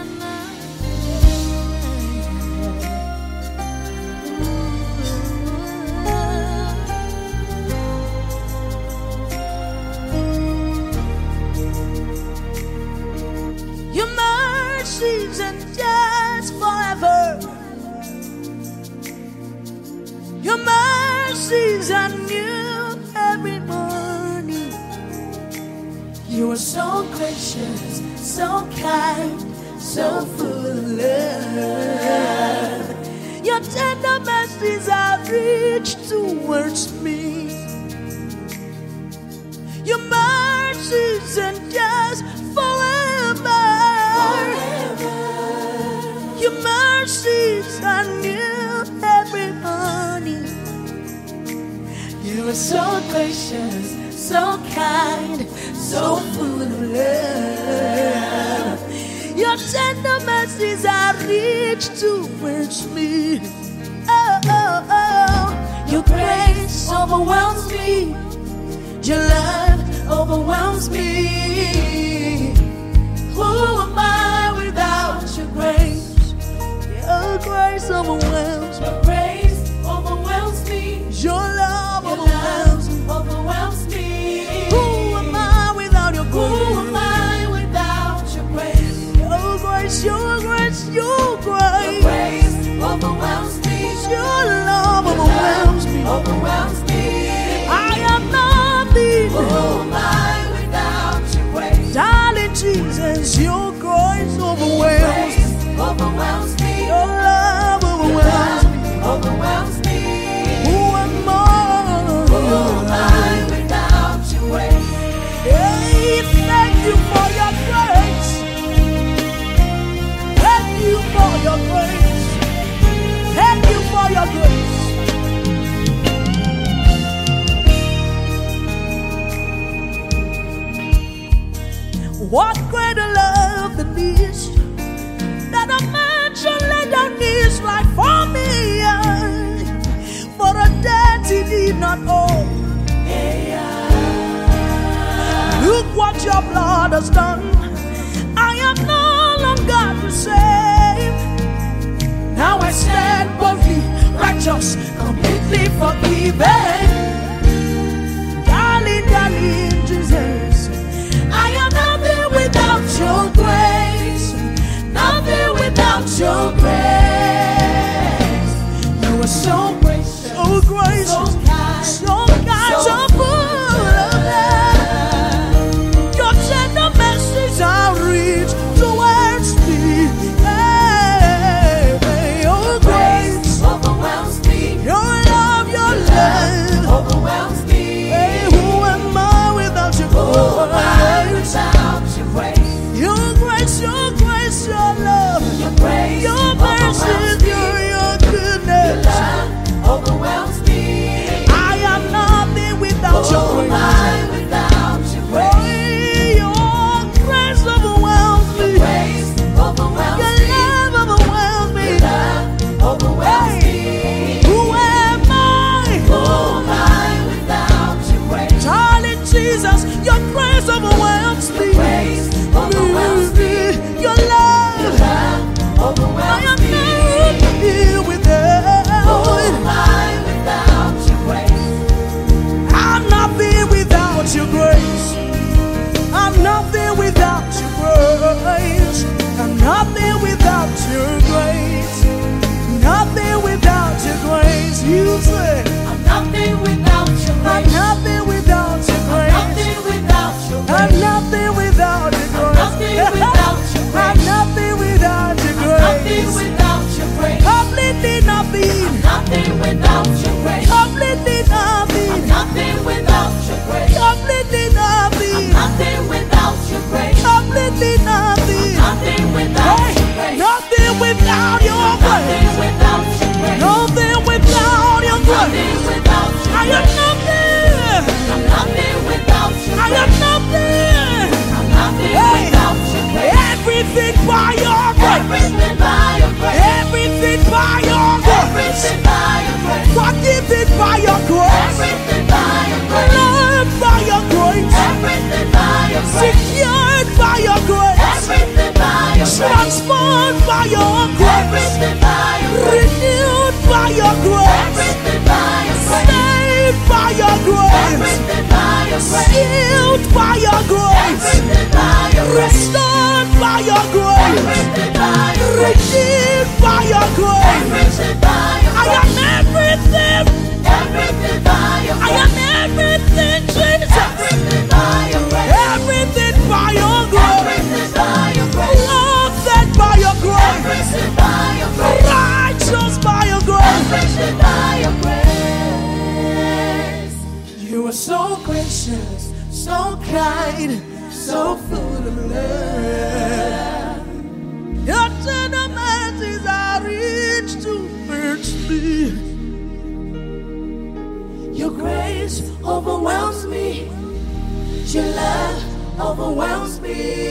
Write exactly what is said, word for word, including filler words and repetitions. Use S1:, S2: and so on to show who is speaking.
S1: Your mercies endures forever. Your mercies are new every morning. You are so gracious, so kind, so full of love. Your tender mercies are rich towards me. Your mercies endures forever. Forever. Your mercies are new every morning. You are so gracious, so kind, so full of love. Your tender mercies are rich towards me. Oh, oh, oh. Your grace overwhelms me. Your love overwhelms me. Who am I without your grace? Your grace overwhelms me. Your grace overwhelms me. Your love your overwhelms me. Overwhelms me. Who am I without your grace? Who am I without your grace? Your grace, your grace, your grace. Your grace overwhelms me. Your love overwhelms me. Overwhelms me. I am nothing. Who am I without your grace? Darling Jesus, your grace overwhelms me. Overwhelms me. Your love overwhelms me. Overwhelms me. Who am I? Who am I without your grace? Hey, thank you for your grace. Thank you for your grace. Thank you for your grace. What greater love than this, that a man should lay down his life for me, for a debt he did not owe. Look what your blood has done. I am no longer the same. Now I stand boldly, righteous, completely forgiven. Darling, darling Jesus, I am nothing without your grace. Nothing without your grace. You are so gracious, so gracious, so kind, so, kind, so, so full of love. Your tender mercies are rich towards me. Hey, hey, your grace overwhelms me. Your love, your love overwhelms me. Hey, who am I without your grace? Your grace, your grace, your love, your grace, your mercy, your, your goodness, your love overwhelms me. I am nothing without your grace. Without your grace, your grace overwhelms me. Your grace overwhelms your love overwhelms me. Your love overwhelms me. Who am I? Who am I without your grace? Darling Jesus, your grace overwhelms me. Your grace overwhelms me. Your love, your love overwhelms me. I am nothing without. Who am I without your grace? I'm nothing without your grace. I'm nothing without your grace. I'm nothing without your grace. Nothing without your grace. You say I'm nothing without your grace. I'm nothing without your grace. Nothing without your grace. I'm nothing without your grace. Nothing without your grace. I'm nothing without your grace. Nothing without your grace. Completely nothing. Nothing without your grace. Completely nothing. Nothing without your grace. Completely nothing. Nothing without your grace. Completely nothing. Nothing without your grace. Nothing without your grace. Nothing without your grace. Nothing without your grace. I am nothing. I'm nothing without your grace. I am nothing. I'm nothing without your grace. Everything by your grace. Everything by your grace. Everything by your grace. Everything by your grace. Forgiven by your grace. Everything by your grace. Loved by your grace. Everything by your grace. Secured by your grace. Everything by your grace. Transformed Renewed by your grace. Restored by your grace. Redeemed by your grace. I am everything. I am everything, Jesus. Everything by your grace. Loved by your grace. Righteous by your grace. You are so gracious, so kind, so full of love. Your tender mercies are rich towards me. Your grace overwhelms me. Your love overwhelms me.